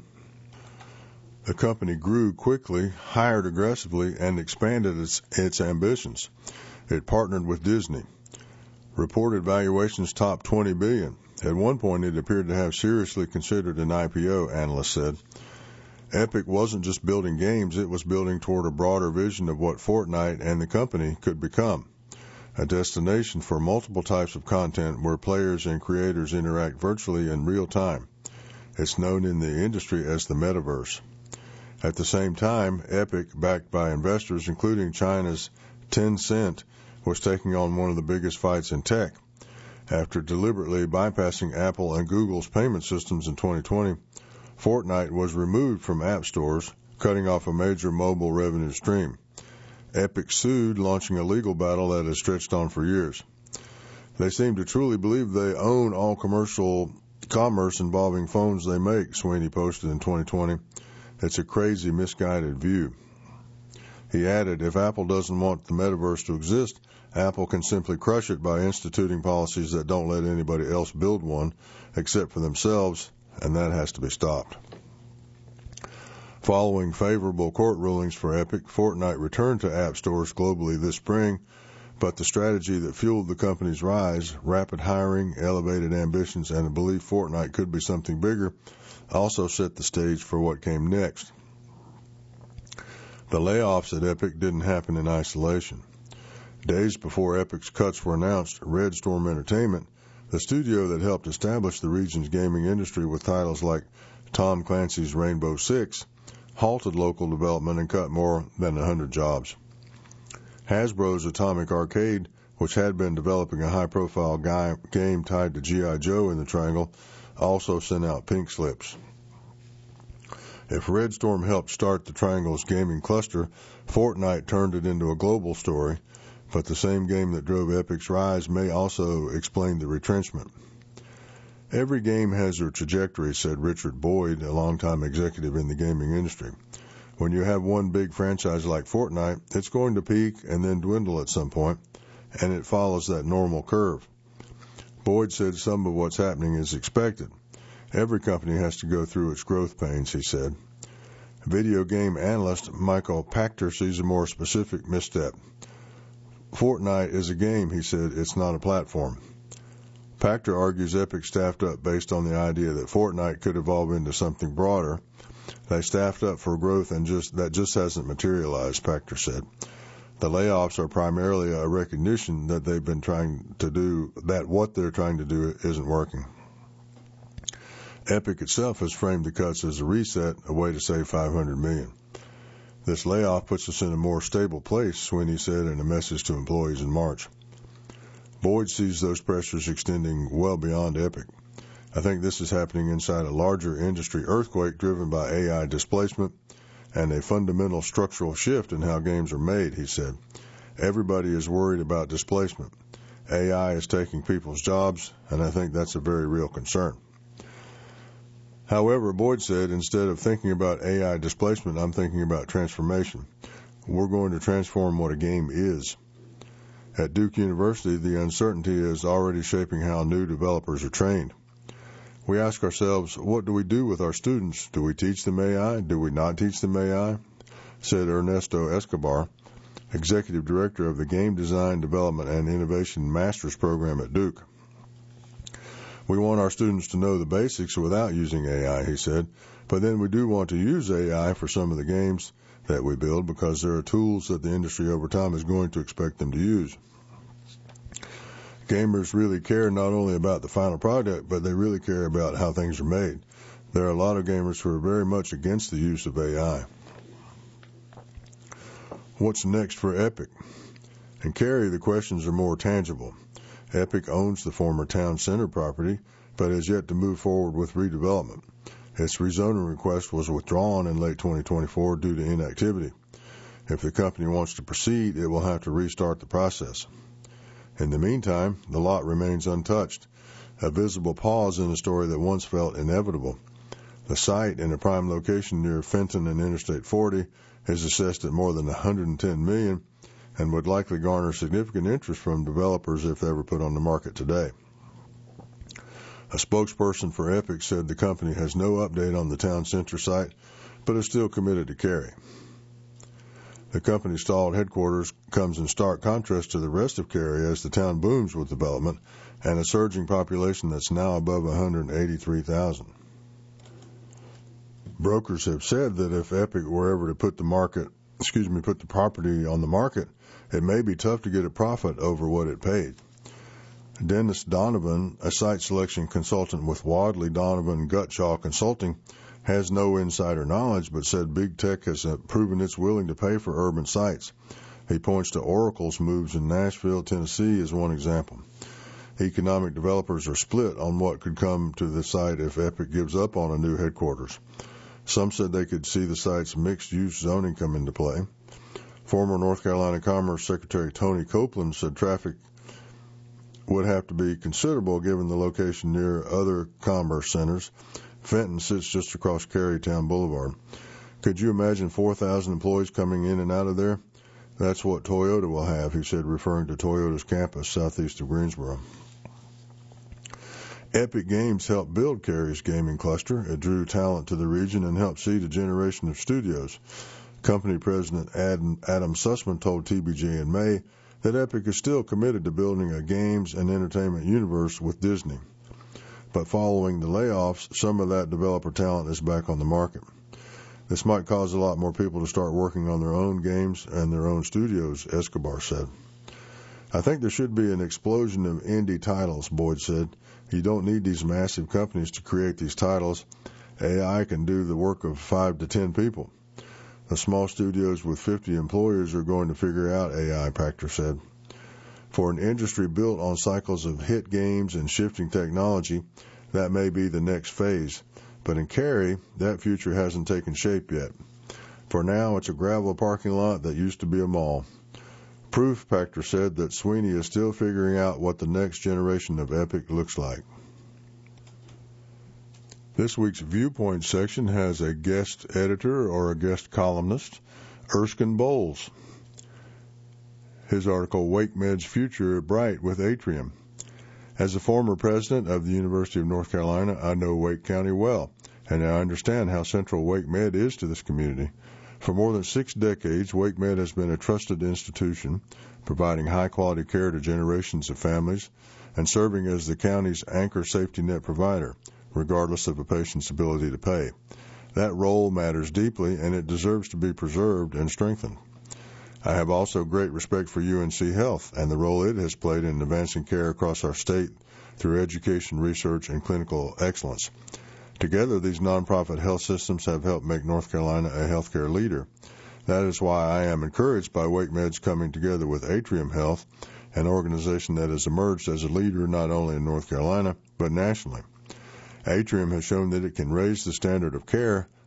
Speaker 1: The company grew quickly, hired aggressively, and expanded its, its ambitions. It partnered with Disney. Reported valuations topped twenty billion dollars. At one point, it appeared to have seriously considered an I P O, analysts said. Epic wasn't just building games, it was building toward a broader vision of what Fortnite and the company could become. A destination for multiple types of content where players and creators interact virtually in real time. It's known in the industry as the metaverse. At the same time, Epic, backed by investors, including China's Tencent, was taking on one of the biggest fights in tech. After deliberately bypassing Apple and Google's payment systems in twenty twenty, Fortnite was removed from app stores, cutting off a major mobile revenue stream. Epic sued, launching a legal battle that has stretched on for years. They seem to truly believe they own all commercial commerce involving phones they make, Sweeney posted in twenty twenty. It's a crazy, misguided view. He added, if Apple doesn't want the metaverse to exist, Apple can simply crush it by instituting policies that don't let anybody else build one except for themselves, and that has to be stopped. Following favorable court rulings for Epic, Fortnite returned to app stores globally this spring, but the strategy that fueled the company's rise, rapid hiring, elevated ambitions, and a belief Fortnite could be something bigger, also set the stage for what came next. The layoffs at Epic didn't happen in isolation. Days before Epic's cuts were announced, Red Storm Entertainment, the studio that helped establish the region's gaming industry with titles like Tom Clancy's Rainbow Six, halted local development and cut more than one hundred jobs. Hasbro's Atomic Arcade, which had been developing a high-profile game tied to G I Joe in the Triangle, also sent out pink slips. If Red Storm helped start the Triangle's gaming cluster, Fortnite turned it into a global story, but the same game that drove Epic's rise may also explain the retrenchment. Every game has a trajectory, said Richard Boyd, a longtime executive in the gaming industry. When you have one big franchise like Fortnite, it's going to peak and then dwindle at some point, and it follows that normal curve. Boyd said some of what's happening is expected. Every company has to go through its growth pains, he said. Video game analyst Michael Pachter sees a more specific misstep. Fortnite is a game, he said. It's not a platform. Pachter argues Epic staffed up based on the idea that Fortnite could evolve into something broader. They staffed up for growth and just that just hasn't materialized, Pachter said. The layoffs are primarily a recognition that they've been trying to do, that what they're trying to do isn't working. Epic itself has framed the cuts as a reset, a way to save five hundred million dollars. This layoff puts us in a more stable place, Sweeney said in a message to employees in March. Boyd sees those pressures extending well beyond Epic. I think this is happening inside a larger industry earthquake driven by A I displacement and a fundamental structural shift in how games are made, he said. Everybody is worried about displacement. A I is taking people's jobs, and I think that's a very real concern. However, Boyd said, instead of thinking about A I displacement, I'm thinking about transformation. We're going to transform what a game is. At Duke University, the uncertainty is already shaping how new developers are trained. We ask ourselves, what do we do with our students? Do we teach them A I? Do we not teach them A I? Said Ernesto Escobar, Executive Director of the Game Design, Development, and Innovation Master's Program at Duke. We want our students to know the basics without using A I, he said, but then we do want to use A I for some of the games that we build because there are tools that the industry over time is going to expect them to use. Gamers really care not only about the final product, but they really care about how things are made. There are a lot of gamers who are very much against the use of A I. What's next for Epic? In Cary, the questions are more tangible. Epic owns the former town center property, but has yet to move forward with redevelopment. Its rezoning request was withdrawn in late twenty twenty-four due to inactivity. If the company wants to proceed, it will have to restart the process. In the meantime, the lot remains untouched, a visible pause in a story that once felt inevitable. The site, in a prime location near Fenton and Interstate forty, is assessed at more than one hundred ten million dollars and would likely garner significant interest from developers if ever put on the market today. A spokesperson for Epic said the company has no update on the town center site, but is still committed to Cary. The company's stalled headquarters comes in stark contrast to the rest of Cary as the town booms with development and a surging population that's now above one hundred eighty-three thousand. Brokers have said that if Epic were ever to put the market, excuse me, put the property on the market, it may be tough to get a profit over what it paid. Dennis Donovan, a site selection consultant with Wadley Donovan Gutshaw Consulting, has no insider knowledge, but said big tech has proven it's willing to pay for urban sites. He points to Oracle's moves in Nashville, Tennessee as one example. Economic developers are split on what could come to the site if Epic gives up on a new headquarters. Some said they could see the site's mixed-use zoning come into play. Former North Carolina Commerce Secretary Tony Copeland said traffic would have to be considerable given the location near other commerce centers. Fenton sits just across Carytown Boulevard. Could you imagine four thousand employees coming in and out of there? That's what Toyota will have, he said, referring to Toyota's campus southeast of Greensboro. Epic Games helped build Cary's gaming cluster. It drew talent to the region and helped seed a generation of studios. Company president Adam, Adam Sussman told T B J in May that Epic is still committed to building a games and entertainment universe with Disney. But following the layoffs, some of that developer talent is back on the market. This might cause a lot more people to start working on their own games and their own studios, Escobar said. I think there should be an explosion of indie titles, Boyd said. You don't need these massive companies to create these titles. A I can do the work of five to ten people. The small studios with fifty employers are going to figure out A I, Pachter said. For an industry built on cycles of hit games and shifting technology, that may be the next phase. But in Cary, that future hasn't taken shape yet. For now, it's a gravel parking lot that used to be a mall. Proof, Pachter said, that Sweeney is still figuring out what the next generation of Epic looks like. This week's Viewpoint section has a guest editor or a guest columnist, Erskine Bowles. His article, WakeMed's Future Bright with Atrium. As a former president of the University of North Carolina, I know Wake County well, and I understand how central WakeMed is to this community. For more than six decades, WakeMed has been a trusted institution, providing high-quality care to generations of families and serving as the county's anchor safety net provider, regardless of a patient's ability to pay. That role matters deeply, and it deserves to be preserved and strengthened. I have also great respect for U N C Health and the role it has played in advancing care across our state through education, research, and clinical excellence. Together, these nonprofit health systems have helped make North Carolina a healthcare leader. That is why I am encouraged by WakeMed's coming together with Atrium Health, an organization that has emerged as a leader not only in North Carolina, but nationally. Atrium has shown that it can raise the standard of care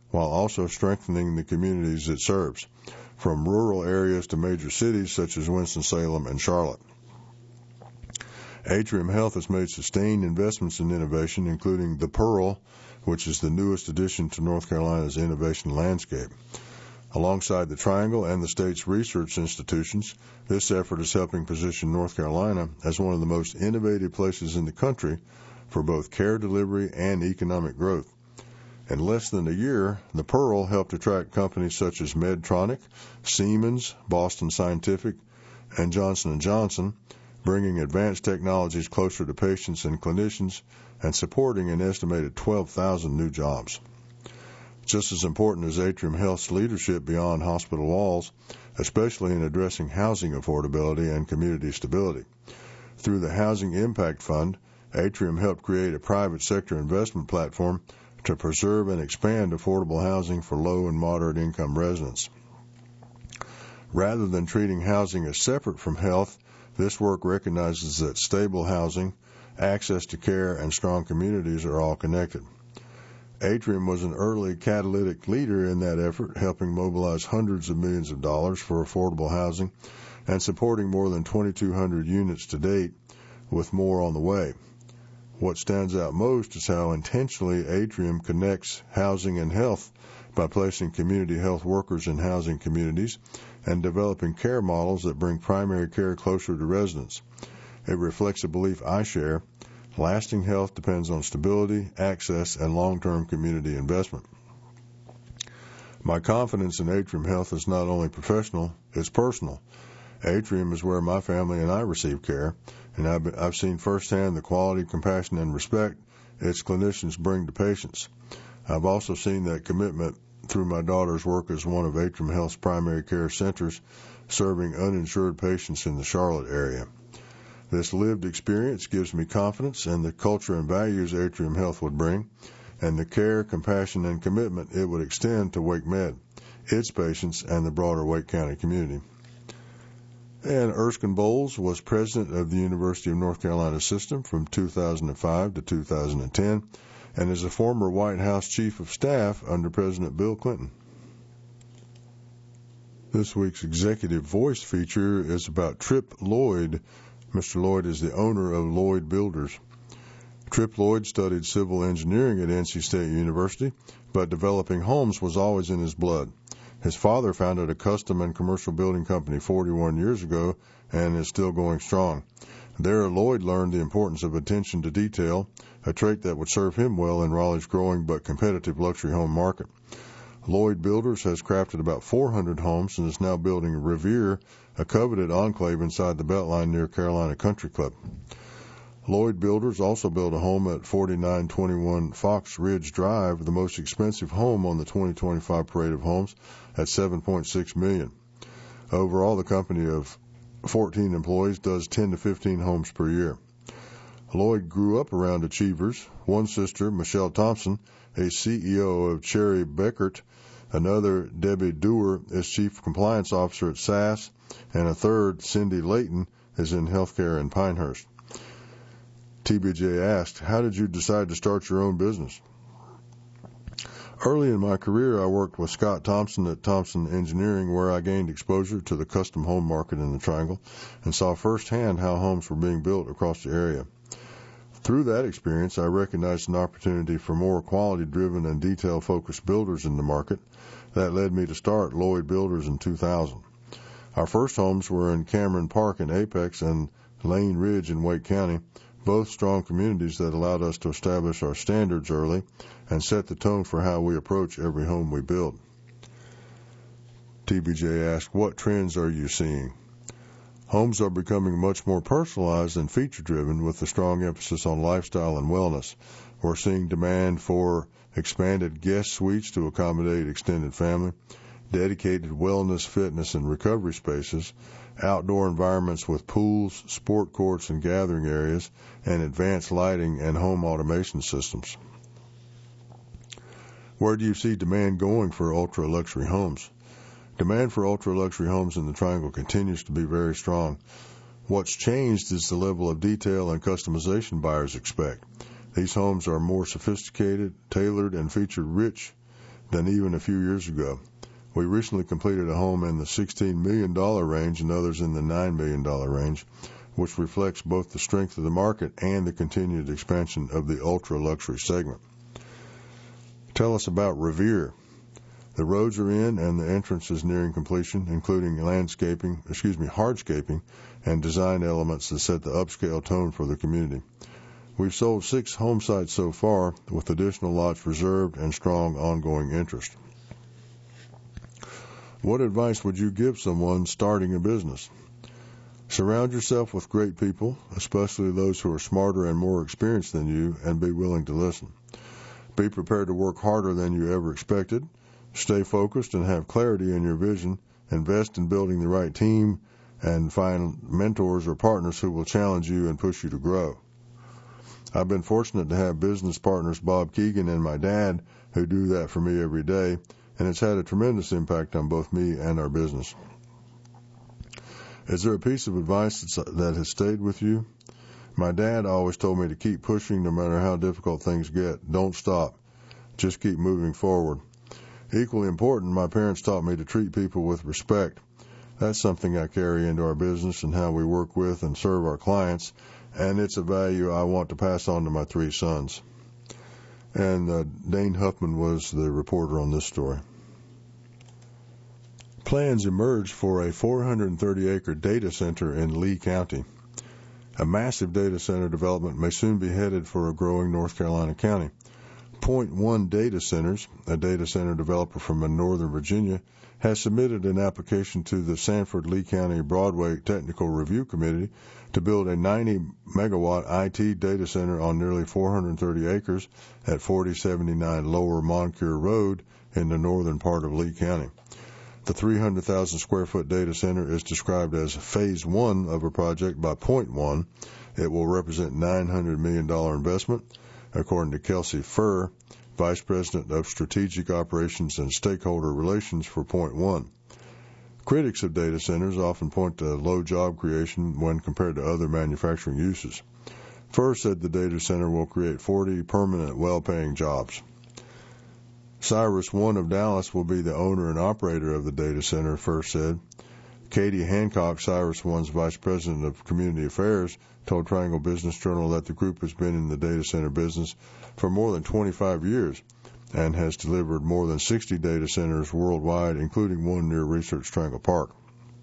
Speaker 1: while also strengthening the communities it serves, from rural areas to major cities such as Winston-Salem and Charlotte. Atrium Health has made sustained investments in innovation, including the Pearl, which is the newest addition to North Carolina's innovation landscape. Alongside the Triangle and the state's research institutions, this effort is helping position North Carolina as one of the most innovative places in the country for both care delivery and economic growth. In less than a year, the Pearl helped attract companies such as Medtronic, Siemens, Boston Scientific, and Johnson and Johnson, bringing advanced technologies closer to patients and clinicians and supporting an estimated twelve thousand new jobs. Just as important as Atrium Health's leadership beyond hospital walls, especially in addressing housing affordability and community stability. Through the Housing Impact Fund, Atrium helped create a private sector investment platform to preserve and expand affordable housing for low and moderate income residents. Rather than treating housing as separate from health, this work recognizes that stable housing, access to care, and strong communities are all connected. Atrium was an early catalytic leader in that effort, helping mobilize hundreds of millions of dollars for affordable housing and supporting more than twenty-two hundred units to date, with more on the way. What stands out most is how intentionally Atrium connects housing and health by placing community health workers in housing communities and developing care models that bring primary care closer to residents. It reflects a belief I share. Lasting health depends on stability, access, and long-term community investment. My confidence in Atrium Health is not only professional, it's personal. Atrium is where my family and I receive care, and I've, been, I've seen firsthand the quality, compassion, and respect its clinicians bring to patients. I've also seen that commitment through my daughter's work as one of Atrium Health's primary care centers, serving uninsured patients in the Charlotte area. This lived experience gives me confidence in the culture and values Atrium Health would bring, and the care, compassion, and commitment it would extend to Wake Med, its patients, and the broader Wake County community. And Erskine Bowles was president of the University of North Carolina System from two thousand five to two thousand ten, and is a former White House Chief of Staff under President Bill Clinton. This week's Executive Voice feature is about Trip Lloyd. Mister Lloyd is the owner of Lloyd Builders. Trip Lloyd studied civil engineering at N C State University, but developing homes was always in his blood. His father founded a custom and commercial building company forty-one years ago and is still going strong. There, Lloyd learned the importance of attention to detail, a trait that would serve him well in Raleigh's growing but competitive luxury home market. Lloyd Builders has crafted about four hundred homes and is now building Revere, a coveted enclave inside the Beltline near Carolina Country Club. Lloyd Builders also built a home at forty-nine twenty-one Fox Ridge Drive, the most expensive home on the twenty twenty-five Parade of Homes, at seven point six million dollars. Overall, the company of fourteen employees does ten to fifteen homes per year. Lloyd grew up around achievers. One sister, Michelle Thompson, a C E O of Cherry Beckert. Another, Debbie Dewar, is Chief Compliance Officer at S A S. And a third, Cindy Layton, is in healthcare in Pinehurst. T B J asked, how did you decide to start your own business? Early in my career, I worked with Scott Thompson at Thompson Engineering, where I gained exposure to the custom home market in the Triangle and saw firsthand how homes were being built across the area. Through that experience, I recognized an opportunity for more quality-driven and detail-focused builders in the market. That led me to start Lloyd Builders in two thousand. Our first homes were in Cameron Park in Apex and Lane Ridge in Wake County, both strong communities that allowed us to establish our standards early and set the tone for how we approach every home we build. T B J asked, what trends are you seeing? Homes are becoming much more personalized and feature-driven with a strong emphasis on lifestyle and wellness. We're seeing demand for expanded guest suites to accommodate extended family, dedicated wellness, fitness, and recovery spaces, outdoor environments with pools, sport courts, and gathering areas, and advanced lighting and home automation systems. Where do you see demand going for ultra-luxury homes? Demand for ultra-luxury homes in the Triangle continues to be very strong. What's changed is the level of detail and customization buyers expect. These homes are more sophisticated, tailored, and feature-rich than even a few years ago. We recently completed a home in the sixteen million dollars range and others in the nine million dollars range, which reflects both the strength of the market and the continued expansion of the ultra-luxury segment. Tell us about Revere. The roads are in and the entrance is nearing completion, including landscaping, excuse me, hardscaping and design elements that set the upscale tone for the community. We've sold six home sites so far, with additional lots reserved and strong ongoing interest. What advice would you give someone starting a business? Surround yourself with great people, especially those who are smarter and more experienced than you, and be willing to listen. Be prepared to work harder than you ever expected. Stay focused and have clarity in your vision. Invest in building the right team and find mentors or partners who will challenge you and push you to grow. I've been fortunate to have business partners Bob Keegan and my dad who do that for me every day, and it's had a tremendous impact on both me and our business. Is there a piece of advice that has stayed with you? My dad always told me to keep pushing no matter how difficult things get. Don't stop. Just keep moving forward. Equally important, my parents taught me to treat people with respect. That's something I carry into our business and how we work with and serve our clients, and it's a value I want to pass on to my three sons. And uh, Dane Huffman was the reporter on this story. Plans emerged for a four hundred thirty acre data center in Lee County. A massive data center development may soon be headed for a growing North Carolina county. Point One Data Centers, a data center developer from Northern Virginia, has submitted an application to the Sanford Lee County Broadway Technical Review Committee to build a ninety megawatt I T data center on nearly four hundred thirty acres at forty seventy-nine Lower Moncure Road in the northern part of Lee County. The three hundred thousand square foot data center is described as phase one of a project by Point One. It will represent nine hundred million dollars investment, according to Kelsey Furr, Vice President of Strategic Operations and Stakeholder Relations for Point One. Critics of data centers often point to low job creation when compared to other manufacturing uses. Furr said the data center will create forty permanent, well-paying jobs. Cyrus One of Dallas will be the owner and operator of the data center, Furr said. Katie Hancock, Cyrus One's Vice President of Community Affairs, told Triangle Business Journal that the group has been in the data center business for more than twenty-five years and has delivered more than sixty data centers worldwide, including one near Research Triangle Park.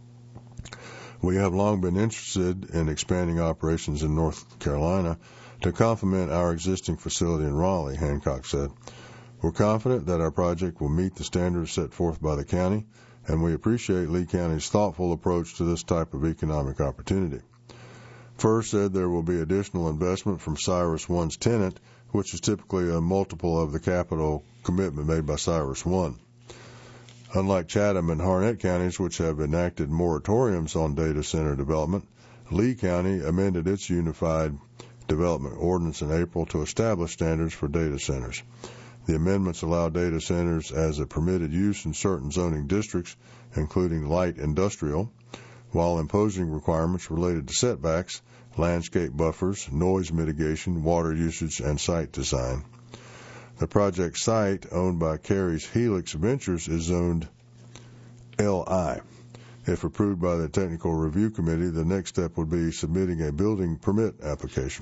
Speaker 1: We have long been interested in expanding operations in North Carolina to complement our existing facility in Raleigh, Hancock said. We're confident that our project will meet the standards set forth by the county, and we appreciate Lee County's thoughtful approach to this type of economic opportunity. Furr said there will be additional investment from Cyrus One's tenant, which is typically a multiple of the capital commitment made by Cyrus One. Unlike Chatham and Harnett counties, which have enacted moratoriums on data center development, Lee County amended its Unified Development Ordinance in April to establish standards for data centers. The amendments allow data centers as a permitted use in certain zoning districts, including light industrial, while imposing requirements related to setbacks, landscape buffers, noise mitigation, water usage, and site design. The project site, owned by Carey's Helix Ventures, is zoned L I. If approved by the Technical Review Committee, the next step would be submitting a building permit application.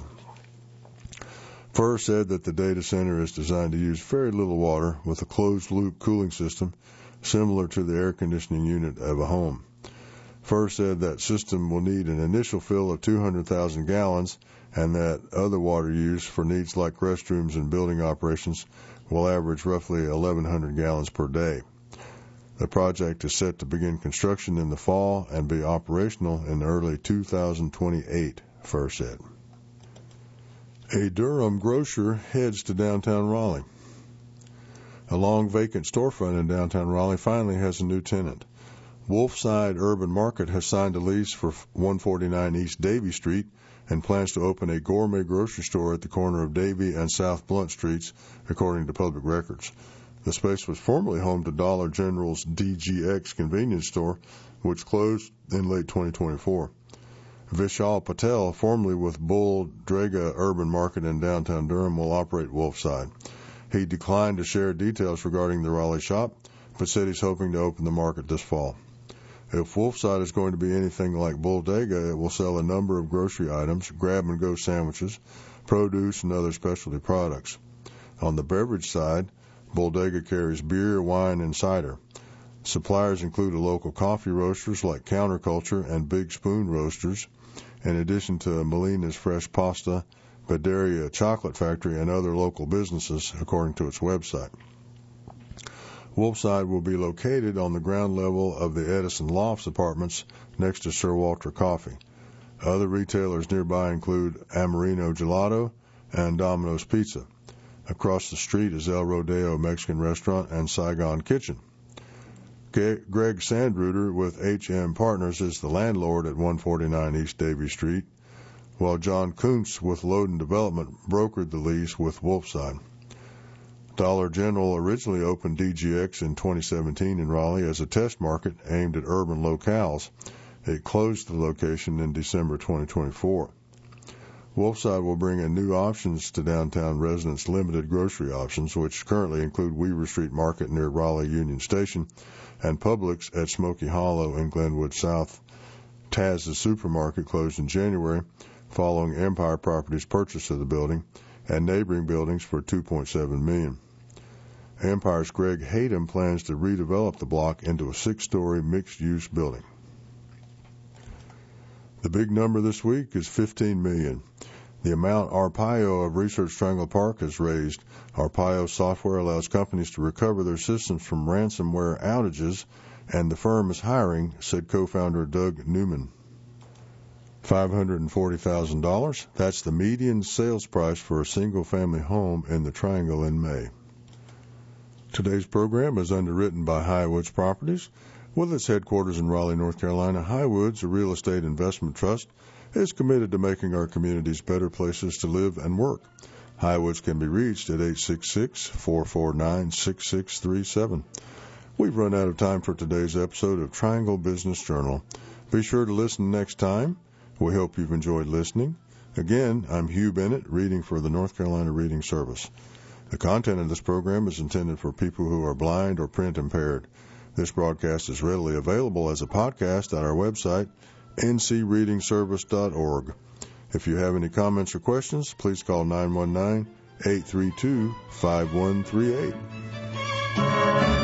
Speaker 1: Furr said that the data center is designed to use very little water with a closed-loop cooling system similar to the air conditioning unit of a home. Furr said that system will need an initial fill of two hundred thousand gallons and that other water use for needs like restrooms and building operations will average roughly eleven hundred gallons per day. The project is set to begin construction in the fall and be operational in early two thousand twenty-eight, Furr said. A Durham grocer heads to downtown Raleigh. A long vacant storefront in downtown Raleigh finally has a new tenant. Wolfside Urban Market has signed a lease for one forty-nine East Davie Street and plans to open a gourmet grocery store at the corner of Davie and South Blunt Streets, according to public records. The space was formerly home to Dollar General's D G X convenience store, which closed in late twenty twenty-four. Vishal Patel, formerly with Bull Draga Urban Market in downtown Durham, will operate Wolfside. He declined to share details regarding the Raleigh shop, but said he's hoping to open the market this fall. If Wolfside is going to be anything like Bodega, it will sell a number of grocery items, grab-and-go sandwiches, produce, and other specialty products. On the beverage side, Bodega carries beer, wine, and cider. Suppliers include a local coffee roasters like Counterculture and Big Spoon Roasters, in addition to Molina's Fresh Pasta, Badaria Chocolate Factory, and other local businesses, according to its website. Wolfside will be located on the ground level of the Edison Lofts apartments next to Sir Walter Coffee. Other retailers nearby include Amarino Gelato and Domino's Pizza. Across the street is El Rodeo Mexican Restaurant and Saigon Kitchen. Greg Sandruder with H M Partners is the landlord at one forty-nine East Davie Street, while John Kuntz with Loden Development brokered the lease with Wolfside. Dollar General originally opened D G X in twenty seventeen in Raleigh as a test market aimed at urban locales. It closed the location in December twenty twenty-four. Wolfside will bring in new options to downtown residents' limited grocery options, which currently include Weaver Street Market near Raleigh Union Station and Publix at Smoky Hollow in Glenwood South. Taz's Supermarket closed in January following Empire Properties' purchase of the building and neighboring buildings for two point seven million dollars. Empire's Greg Hayden plans to redevelop the block into a six-story mixed-use building. The big number this week is fifteen million dollars. The amount Arpaio of Research Triangle Park has raised. Arpaio software allows companies to recover their systems from ransomware outages, and the firm is hiring, said co-founder Doug Newman. five hundred forty thousand dollars. That's the median sales price for a single-family home in the Triangle in May. Today's program is underwritten by Highwoods Properties. With its headquarters in Raleigh, North Carolina, Highwoods, a real estate investment trust, is committed to making our communities better places to live and work. Highwoods can be reached at eight six six, four four nine, six six three seven. We've run out of time for today's episode of Triangle Business Journal. Be sure to listen next time. We hope you've enjoyed listening. Again, I'm Hugh Bennett, reading for the North Carolina Reading Service. The content of this program is intended for people who are blind or print impaired. This broadcast is readily available as a podcast at our website, n c reading service dot org. If you have any comments or questions, please call nine one nine, eight three two, five one three eight.